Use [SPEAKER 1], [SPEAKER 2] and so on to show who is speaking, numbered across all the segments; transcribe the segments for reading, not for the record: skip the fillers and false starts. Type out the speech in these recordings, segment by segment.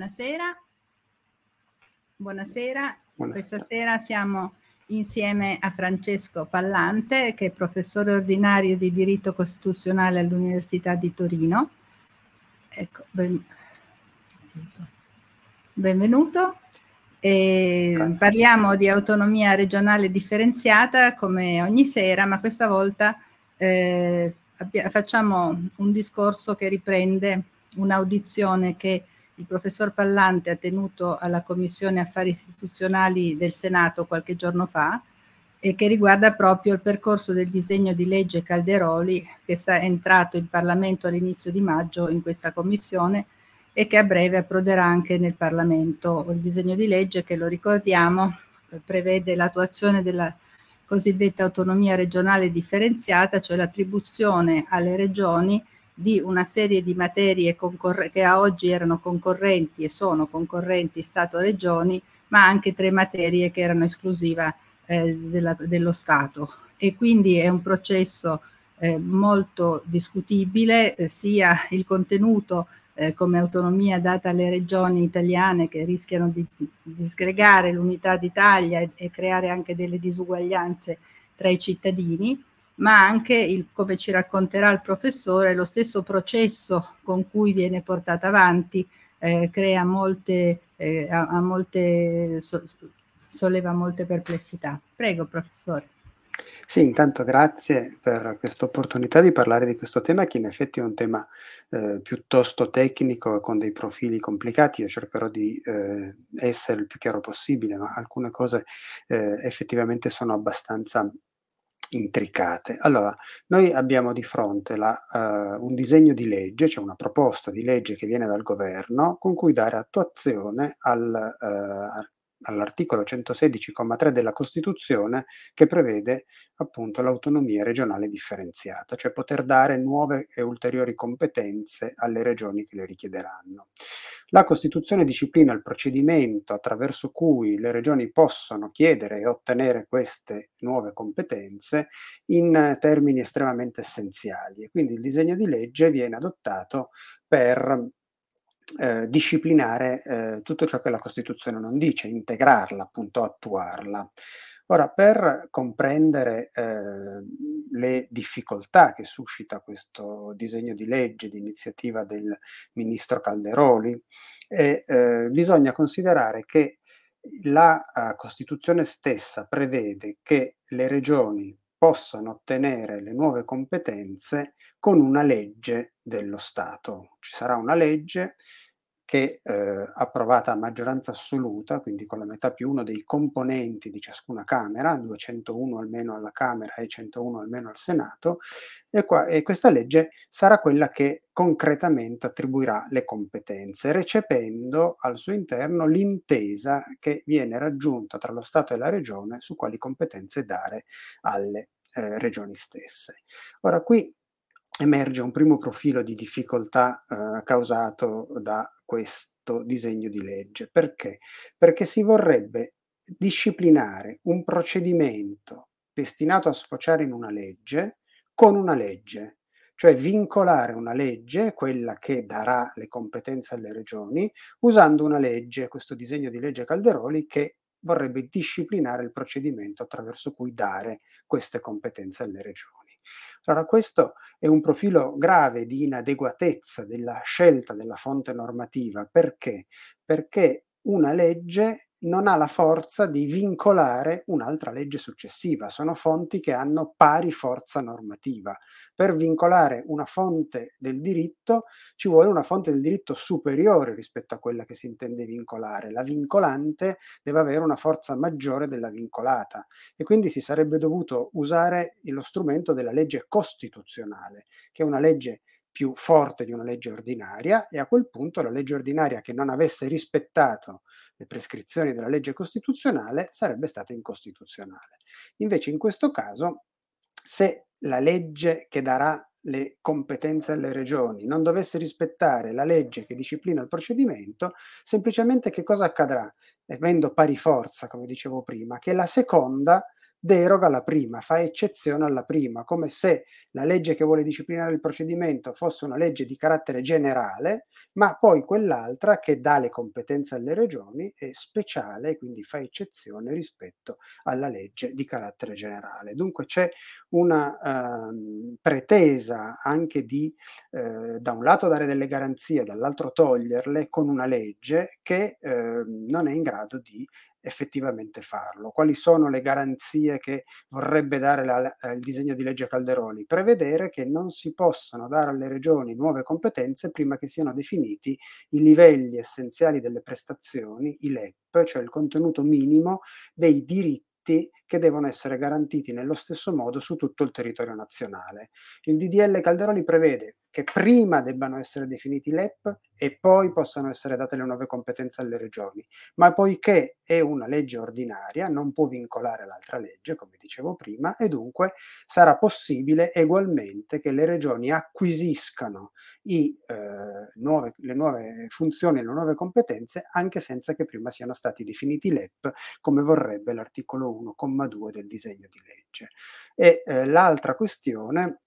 [SPEAKER 1] Buonasera. Buonasera. Questa
[SPEAKER 2] Buonasera.
[SPEAKER 1] sera siamo insieme a Francesco Pallante, che è professore ordinario di diritto costituzionale all'Università di Torino. Ecco, benvenuto. Parliamo di autonomia regionale differenziata come ogni sera, ma questa volta facciamo un discorso che riprende un'audizione che il professor Pallante ha tenuto alla Commissione Affari Istituzionali del Senato qualche giorno fa e che riguarda proprio il percorso del disegno di legge Calderoli, che è entrato in Parlamento all'inizio di maggio in questa commissione e che a breve approderà anche nel Parlamento. Il disegno di legge, che lo ricordiamo, prevede l'attuazione della cosiddetta autonomia regionale differenziata, cioè l'attribuzione alle regioni di una serie di materie che a oggi erano concorrenti e sono concorrenti Stato-Regioni, ma anche 3 materie che erano esclusiva dello Stato. E quindi è un processo molto discutibile, sia il contenuto come autonomia data alle regioni italiane, che rischiano di disgregare l'unità d'Italia e creare anche delle disuguaglianze tra i cittadini, ma anche, come ci racconterà il professore, lo stesso processo con cui viene portata avanti crea solleva molte perplessità. Prego, professore.
[SPEAKER 2] Sì, intanto grazie per questa opportunità di parlare di questo tema, che in effetti è un tema piuttosto tecnico e con dei profili complicati. Io cercherò di essere il più chiaro possibile, ma alcune cose effettivamente sono abbastanza intricate. Allora, noi abbiamo di fronte un disegno di legge, cioè una proposta di legge che viene dal governo, con cui dare attuazione all'articolo 116,3 della Costituzione, che prevede appunto l'autonomia regionale differenziata, cioè poter dare nuove e ulteriori competenze alle regioni che le richiederanno. La Costituzione disciplina il procedimento attraverso cui le regioni possono chiedere e ottenere queste nuove competenze in termini estremamente essenziali, e quindi il disegno di legge viene adottato per disciplinare tutto ciò che la Costituzione non dice, integrarla, appunto attuarla. Ora, per comprendere le difficoltà che suscita questo disegno di legge di iniziativa del ministro Calderoli, bisogna considerare che la Costituzione stessa prevede che le regioni possano ottenere le nuove competenze con una legge dello Stato. Ci sarà una legge che, approvata a maggioranza assoluta, quindi con la metà più uno dei componenti di ciascuna Camera, 201 almeno alla Camera e 101 almeno al Senato, e questa legge sarà quella che concretamente attribuirà le competenze, recependo al suo interno l'intesa che viene raggiunta tra lo Stato e la Regione su quali competenze dare alle regioni stesse. Ora, qui emerge un primo profilo di difficoltà causato da questo disegno di legge. Perché? Perché si vorrebbe disciplinare un procedimento destinato a sfociare in una legge con una legge, cioè vincolare una legge, quella che darà le competenze alle regioni, usando una legge, questo disegno di legge Calderoli, che vorrebbe disciplinare il procedimento attraverso cui dare queste competenze alle regioni. Allora, questo è un profilo grave di inadeguatezza della scelta della fonte normativa. Perché? Perché una legge non ha la forza di vincolare un'altra legge successiva, sono fonti che hanno pari forza normativa. Per vincolare una fonte del diritto ci vuole una fonte del diritto superiore rispetto a quella che si intende vincolare. La vincolante deve avere una forza maggiore della vincolata, e quindi si sarebbe dovuto usare lo strumento della legge costituzionale, che è una legge più forte di una legge ordinaria, e a quel punto la legge ordinaria che non avesse rispettato le prescrizioni della legge costituzionale sarebbe stata incostituzionale. Invece in questo caso, se la legge che darà le competenze alle regioni non dovesse rispettare la legge che disciplina il procedimento, semplicemente che cosa accadrà? Avendo pari forza, come dicevo prima, che la seconda deroga alla prima, fa eccezione alla prima, come se la legge che vuole disciplinare il procedimento fosse una legge di carattere generale, ma poi quell'altra che dà le competenze alle regioni è speciale, quindi fa eccezione rispetto alla legge di carattere generale. Dunque c'è una pretesa anche di da un lato dare delle garanzie, dall'altro toglierle con una legge che non è in grado di effettivamente farlo. Quali sono le garanzie che vorrebbe dare il disegno di legge Calderoli? Prevedere che non si possano dare alle regioni nuove competenze prima che siano definiti i livelli essenziali delle prestazioni, i LEP, cioè il contenuto minimo dei diritti che devono essere garantiti nello stesso modo su tutto il territorio nazionale. Il DDL Calderoli prevede che prima debbano essere definiti i LEP e poi possano essere date le nuove competenze alle regioni, ma poiché è una legge ordinaria non può vincolare l'altra legge, come dicevo prima, e dunque sarà possibile egualmente che le regioni acquisiscano le nuove funzioni e le nuove competenze anche senza che prima siano stati definiti i LEP, come vorrebbe l'articolo 1,2 del disegno di legge. E l'altra questione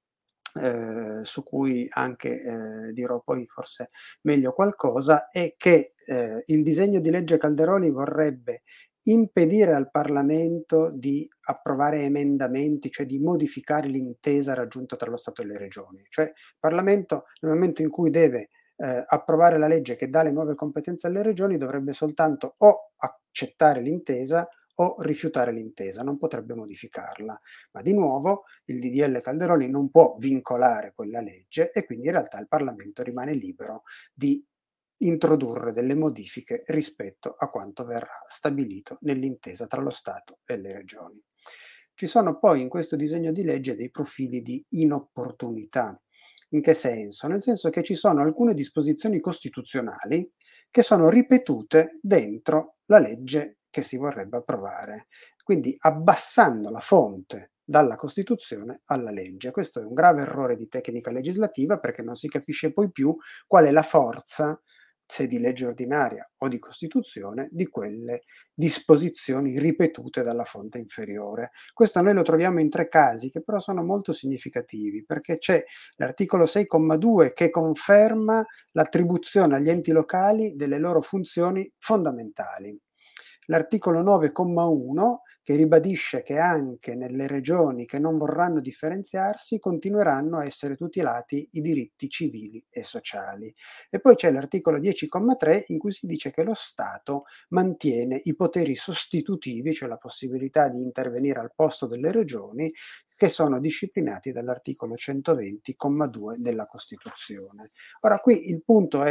[SPEAKER 2] su cui anche dirò poi forse meglio qualcosa, è che il disegno di legge Calderoli vorrebbe impedire al Parlamento di approvare emendamenti, cioè di modificare l'intesa raggiunta tra lo Stato e le regioni. Cioè il Parlamento nel momento in cui deve approvare la legge che dà le nuove competenze alle regioni dovrebbe soltanto o accettare l'intesa o rifiutare l'intesa, non potrebbe modificarla. Ma di nuovo il DDL Calderoli non può vincolare quella legge e quindi in realtà il Parlamento rimane libero di introdurre delle modifiche rispetto a quanto verrà stabilito nell'intesa tra lo Stato e le regioni. Ci sono poi in questo disegno di legge dei profili di inopportunità. In che senso? Nel senso che ci sono alcune disposizioni costituzionali che sono ripetute dentro la legge che si vorrebbe approvare, quindi abbassando la fonte dalla Costituzione alla legge. Questo è un grave errore di tecnica legislativa perché non si capisce poi più qual è la forza, se di legge ordinaria o di Costituzione, di quelle disposizioni ripetute dalla fonte inferiore. Questo noi lo troviamo in 3 casi che però sono molto significativi, perché c'è l'articolo 6,2 che conferma l'attribuzione agli enti locali delle loro funzioni fondamentali. L'articolo 9,1 che ribadisce che anche nelle regioni che non vorranno differenziarsi continueranno a essere tutelati i diritti civili e sociali. E poi c'è l'articolo 10,3 in cui si dice che lo Stato mantiene i poteri sostitutivi, cioè la possibilità di intervenire al posto delle regioni, che sono disciplinati dall'articolo 120,2 della Costituzione. Ora qui il punto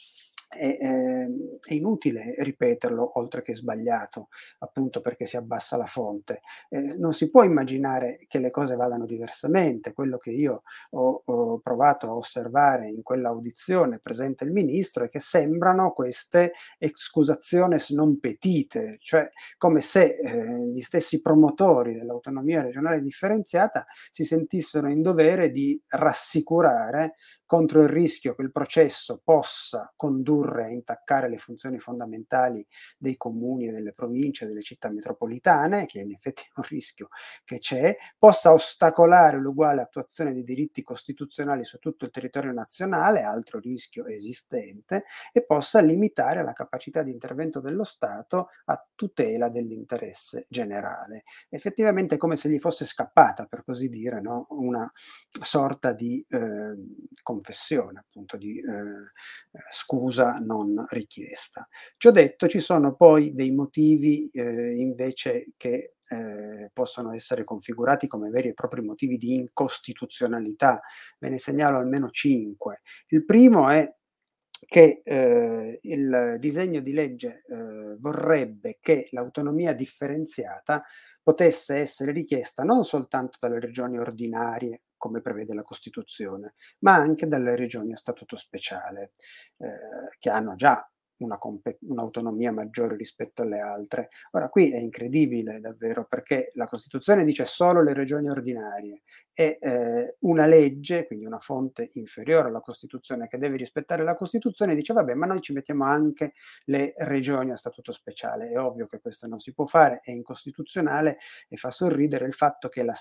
[SPEAKER 2] è inutile ripeterlo, oltre che sbagliato, appunto perché si abbassa la fonte. Non si può immaginare che le cose vadano diversamente. Quello che io ho provato a osservare in quell'audizione presente il ministro è che sembrano queste excusationes non petite, cioè come se gli stessi promotori dell'autonomia regionale differenziata si sentissero in dovere di rassicurare contro il rischio che il processo possa condurre a intaccare le funzioni fondamentali dei comuni e delle province, delle città metropolitane, che in effetti è un rischio che c'è, possa ostacolare l'uguale attuazione dei diritti costituzionali su tutto il territorio nazionale, altro rischio esistente, e possa limitare la capacità di intervento dello Stato a tutela dell'interesse generale. Effettivamente è come se gli fosse scappata, per così dire, no? Una sorta di confessione, appunto, di scusa non richiesta. Ciò detto, ci sono poi dei motivi invece che possono essere configurati come veri e propri motivi di incostituzionalità. Ve ne segnalo almeno 5. Il primo è che il disegno di legge vorrebbe che l'autonomia differenziata potesse essere richiesta non soltanto dalle regioni ordinarie, come prevede la Costituzione, ma anche dalle regioni a statuto speciale, che hanno già un'autonomia maggiore rispetto alle altre. Ora qui è incredibile davvero, perché la Costituzione dice solo le regioni ordinarie e una legge, quindi una fonte inferiore alla Costituzione che deve rispettare la Costituzione, dice vabbè, ma noi ci mettiamo anche le regioni a statuto speciale. È ovvio che questo non si può fare, è incostituzionale, e fa sorridere il fatto che la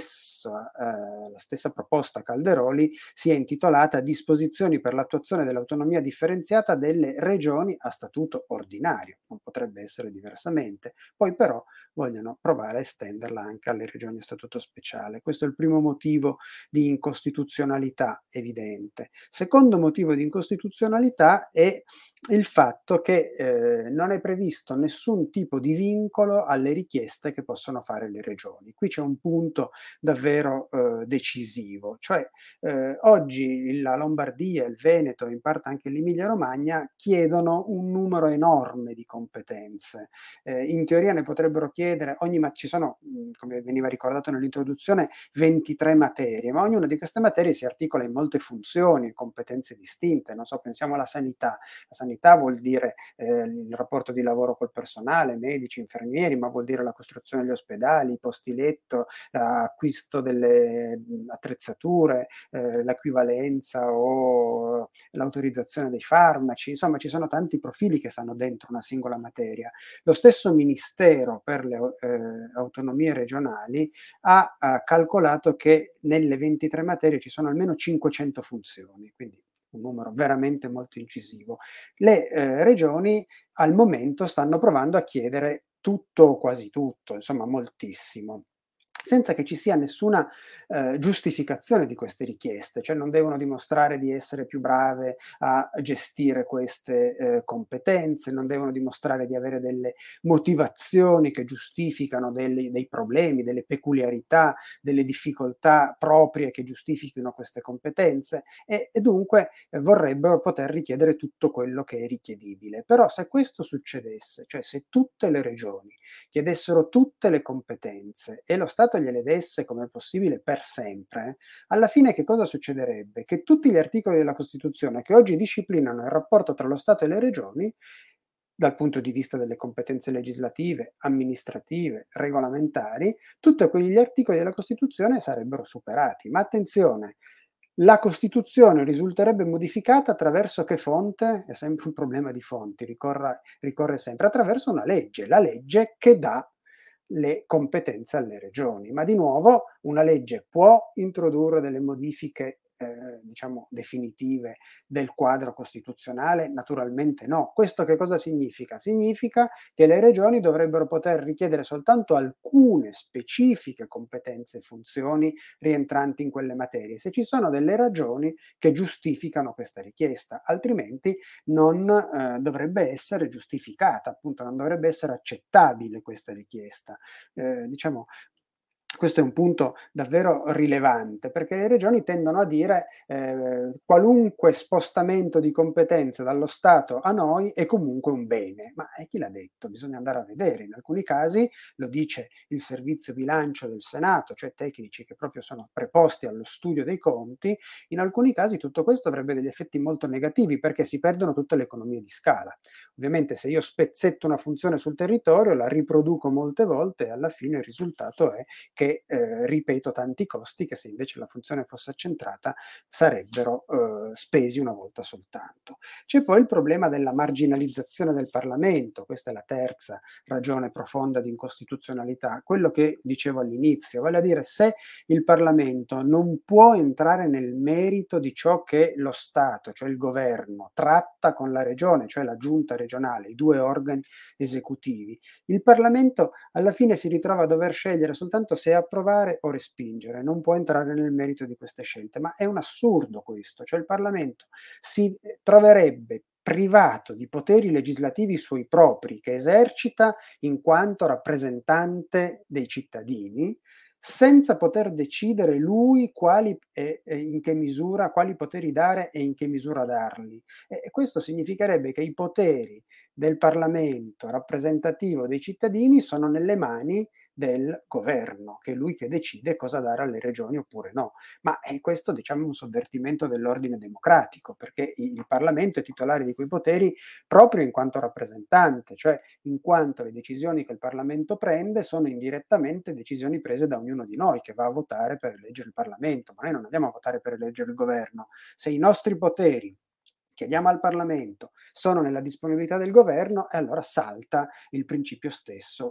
[SPEAKER 2] stessa proposta Calderoli sia intitolata Disposizioni per l'attuazione dell'autonomia differenziata delle regioni a statuto ordinario. Non potrebbe essere diversamente. Poi però vogliono provare a estenderla anche alle regioni a statuto speciale. Questo è il primo motivo di incostituzionalità evidente. Secondo motivo di incostituzionalità è il fatto che non è previsto nessun tipo di vincolo alle richieste che possono fare le regioni. Qui c'è un punto davvero decisivo, cioè oggi la Lombardia, il Veneto, in parte anche l'Emilia Romagna chiedono un numero enorme di competenze. In teoria ne potrebbero chiedere ci sono, come veniva ricordato nell'introduzione, 23 materie, ma ognuna di queste materie si articola in molte funzioni, competenze distinte. Non so, pensiamo alla sanità. La sanità vuol dire il rapporto di lavoro col personale, medici, infermieri, ma vuol dire la costruzione degli ospedali, i posti letto, l'acquisto delle attrezzature, l'equivalenza o l'autorizzazione dei farmaci. Insomma, ci sono tanti profili che stanno dentro una singola materia. Lo stesso Ministero per le autonomie regionali ha calcolato che nelle 23 materie ci sono almeno 500 funzioni, quindi un numero veramente molto incisivo. Le regioni al momento stanno provando a chiedere tutto o quasi tutto, insomma moltissimo, senza che ci sia nessuna giustificazione di queste richieste, cioè non devono dimostrare di essere più brave a gestire queste competenze, non devono dimostrare di avere delle motivazioni che giustificano dei problemi, delle peculiarità, delle difficoltà proprie che giustifichino queste competenze e dunque vorrebbero poter richiedere tutto quello che è richiedibile. Però se questo succedesse, cioè se tutte le regioni chiedessero tutte le competenze e lo Stato gliele desse come è possibile per sempre, alla fine che cosa succederebbe? Che tutti gli articoli della Costituzione che oggi disciplinano il rapporto tra lo Stato e le regioni, dal punto di vista delle competenze legislative, amministrative, regolamentari, tutti quegli articoli della Costituzione sarebbero superati. Ma attenzione, la Costituzione risulterebbe modificata attraverso che fonte? È sempre un problema di fonti, ricorre sempre attraverso una legge, la legge che dà le competenze alle regioni. Ma di nuovo una legge può introdurre delle modifiche diciamo definitive del quadro costituzionale? Naturalmente no. Questo che cosa significa? Significa che le regioni dovrebbero poter richiedere soltanto alcune specifiche competenze e funzioni rientranti in quelle materie, se ci sono delle ragioni che giustificano questa richiesta, altrimenti non dovrebbe essere giustificata, appunto non dovrebbe essere accettabile questa richiesta. Diciamo, questo è un punto davvero rilevante, perché le regioni tendono a dire qualunque spostamento di competenze dallo Stato a noi è comunque un bene. Ma chi l'ha detto? Bisogna andare a vedere. In alcuni casi lo dice il servizio bilancio del Senato, cioè tecnici che proprio sono preposti allo studio dei conti. In alcuni casi tutto questo avrebbe degli effetti molto negativi, perché si perdono tutte le economie di scala. Ovviamente se io spezzetto una funzione sul territorio, la riproduco molte volte e alla fine il risultato è che ripeto tanti costi che se invece la funzione fosse accentrata sarebbero spesi una volta soltanto. C'è poi il problema della marginalizzazione del Parlamento, questa è la terza ragione profonda di incostituzionalità, quello che dicevo all'inizio, vale a dire se il Parlamento non può entrare nel merito di ciò che lo Stato, cioè il governo, tratta con la regione, cioè la giunta regionale, i due organi esecutivi, il Parlamento alla fine si ritrova a dover scegliere soltanto se approvare o respingere, non può entrare nel merito di queste scelte, ma è un assurdo questo, cioè il Parlamento si troverebbe privato di poteri legislativi suoi propri che esercita in quanto rappresentante dei cittadini, senza poter decidere lui quali e in che misura, quali poteri dare e in che misura darli. E questo significherebbe che i poteri del Parlamento rappresentativo dei cittadini sono nelle mani del governo, che è lui che decide cosa dare alle regioni oppure no. Ma questo, diciamo, è un sovvertimento dell'ordine democratico, perché il Parlamento è titolare di quei poteri proprio in quanto rappresentante, cioè in quanto le decisioni che il Parlamento prende sono indirettamente decisioni prese da ognuno di noi che va a votare per eleggere il Parlamento, ma noi non andiamo a votare per eleggere il governo. Se i nostri poteri chiediamo al Parlamento, sono nella disponibilità del governo e allora salta il principio stesso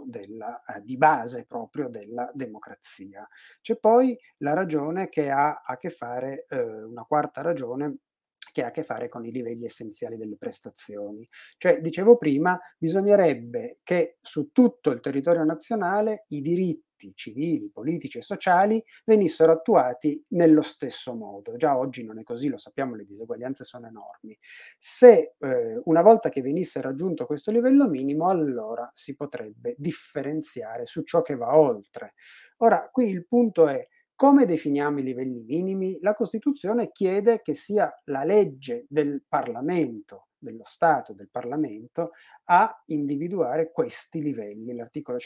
[SPEAKER 2] di base proprio della democrazia. C'è poi la ragione che ha a che fare, una quarta ragione che ha a che fare con i livelli essenziali delle prestazioni. Cioè, dicevo prima, bisognerebbe che su tutto il territorio nazionale i diritti civili, politici e sociali venissero attuati nello stesso modo. Già oggi non è così, lo sappiamo, le diseguaglianze sono enormi. Se una volta che venisse raggiunto questo livello minimo, allora si potrebbe differenziare su ciò che va oltre. Ora, qui il punto è: come definiamo i livelli minimi? La Costituzione chiede che sia la legge del Parlamento, dello Stato, del Parlamento, a individuare questi livelli, l'articolo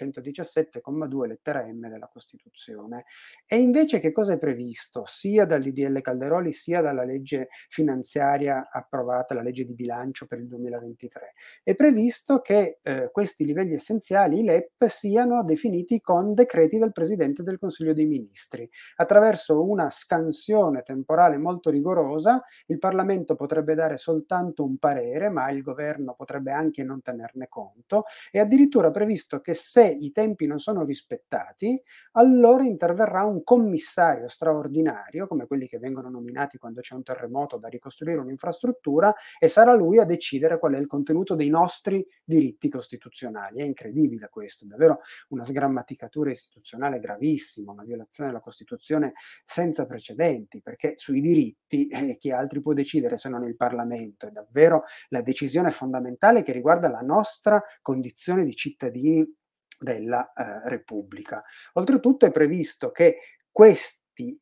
[SPEAKER 2] 117,2 lettera M della Costituzione. E invece che cosa è previsto sia dal DDL Calderoli sia dalla legge finanziaria approvata, la legge di bilancio per il 2023? È previsto che questi livelli essenziali, i LEP, siano definiti con decreti del Presidente del Consiglio dei Ministri. Attraverso una scansione temporale molto rigorosa, il Parlamento potrebbe dare soltanto un parere, ma il governo potrebbe anche non tenerne conto, e addirittura previsto che se i tempi non sono rispettati, allora interverrà un commissario straordinario, come quelli che vengono nominati quando c'è un terremoto da ricostruire un'infrastruttura, e sarà lui a decidere qual è il contenuto dei nostri diritti costituzionali. È incredibile questo, davvero una sgrammaticatura istituzionale gravissima, una violazione della Costituzione senza precedenti, perché sui diritti chi altri può decidere se non il Parlamento? È davvero la decisione fondamentale che riguarda la nostra condizione di cittadini della Repubblica. Oltretutto è previsto che questi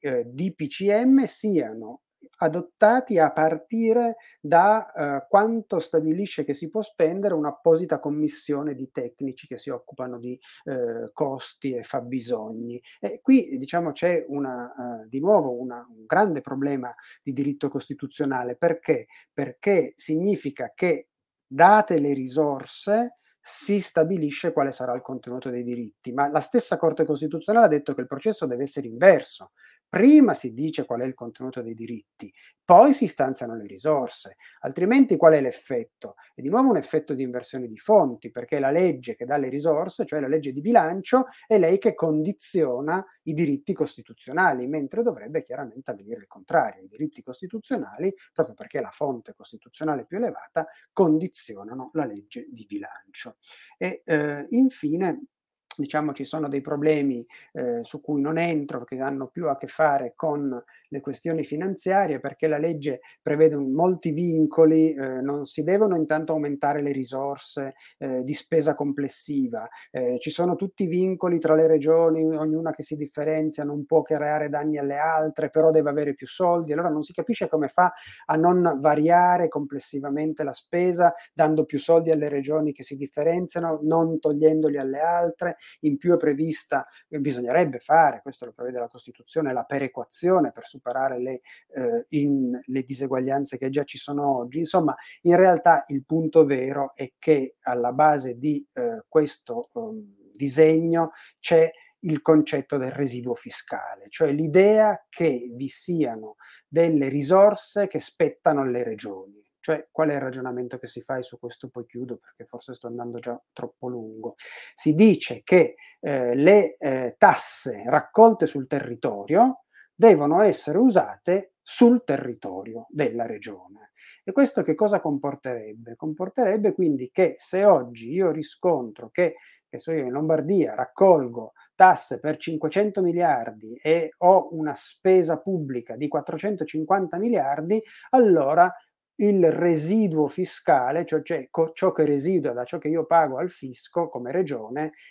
[SPEAKER 2] DPCM siano adottati a partire da quanto stabilisce che si può spendere un'apposita commissione di tecnici che si occupano di costi e fabbisogni. E qui, diciamo, c'è di nuovo un grande problema di diritto costituzionale. Perché? Perché significa che, date le risorse, si stabilisce quale sarà il contenuto dei diritti, ma la stessa Corte Costituzionale ha detto che il processo deve essere inverso. Prima si dice qual è il contenuto dei diritti, poi si stanziano le risorse, altrimenti qual è l'effetto? È di nuovo un effetto di inversione di fonti, perché la legge che dà le risorse, cioè la legge di bilancio, è lei che condiziona i diritti costituzionali, mentre dovrebbe chiaramente avvenire il contrario. I diritti costituzionali, proprio perché la fonte costituzionale più elevata, condizionano la legge di bilancio. E infine, diciamo, ci sono dei problemi su cui non entro, che hanno più a che fare con le questioni finanziarie, perché la legge prevede molti vincoli, non si devono intanto aumentare le risorse di spesa complessiva, ci sono tutti i vincoli tra le regioni, ognuna che si differenzia, non può creare danni alle altre, però deve avere più soldi, allora non si capisce come fa a non variare complessivamente la spesa, dando più soldi alle regioni che si differenziano, non togliendoli alle altre. In più è prevista, bisognerebbe fare, questo lo prevede la Costituzione, la perequazione per superare le diseguaglianze che già ci sono oggi. Insomma, in realtà il punto vero è che alla base di questo disegno c'è il concetto del residuo fiscale, cioè l'idea che vi siano delle risorse che spettano alle regioni. Cioè, qual è il ragionamento che si fa? E su questo poi chiudo, perché forse sto andando già troppo lungo. Si dice che le tasse raccolte sul territorio devono essere usate sul territorio della regione. E questo che cosa comporterebbe? Comporterebbe quindi che se oggi io riscontro che so io in Lombardia raccolgo tasse per 500 miliardi e ho una spesa pubblica di 450 miliardi, allora il residuo fiscale, cioè ciò che residua da ciò che io pago al fisco come regione, è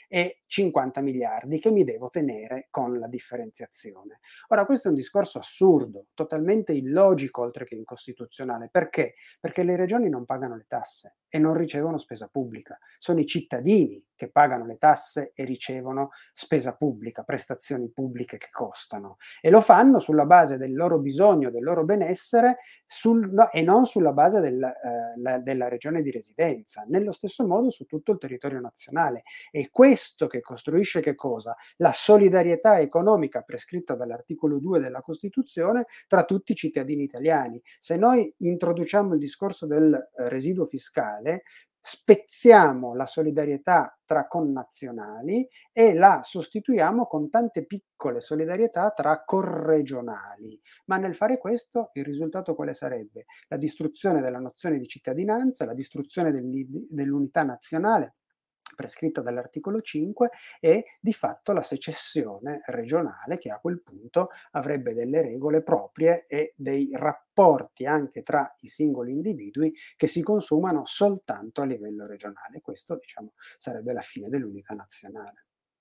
[SPEAKER 2] 50 miliardi che mi devo tenere con la differenziazione. Ora, questo è un discorso assurdo, totalmente illogico oltre che incostituzionale. Perché? Perché le regioni non pagano le tasse e non ricevono spesa pubblica. Sono i cittadini che pagano le tasse e ricevono spesa pubblica, prestazioni pubbliche che costano, e lo fanno sulla base del loro bisogno, del loro benessere e non sulla base della regione di residenza, nello stesso modo su tutto il territorio nazionale. E questo che costruisce che cosa? La solidarietà economica prescritta dall'articolo 2 della Costituzione tra tutti i cittadini italiani. Se noi introduciamo il discorso del residuo fiscale, spezziamo la solidarietà tra connazionali e la sostituiamo con tante piccole solidarietà tra corregionali. Ma nel fare questo il risultato quale sarebbe? La distruzione della nozione di cittadinanza, la distruzione dell'unità nazionale prescritta dall'articolo 5 e di fatto la secessione regionale, che a quel punto avrebbe delle regole proprie e dei rapporti anche tra i singoli individui che si consumano soltanto a livello regionale. Questo, diciamo, sarebbe la fine dell'unità nazionale.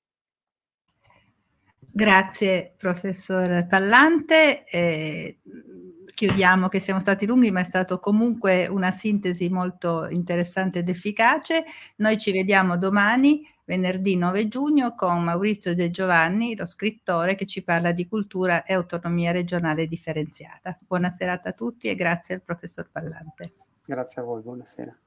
[SPEAKER 1] Grazie professor Pallante. Chiudiamo che siamo stati lunghi, ma è stato comunque una sintesi molto interessante ed efficace. Noi ci vediamo domani, venerdì 9 giugno, con Maurizio De Giovanni, lo scrittore, che ci parla di cultura e autonomia regionale differenziata. Buona serata a tutti e grazie al professor Pallante.
[SPEAKER 2] Grazie a voi, buonasera.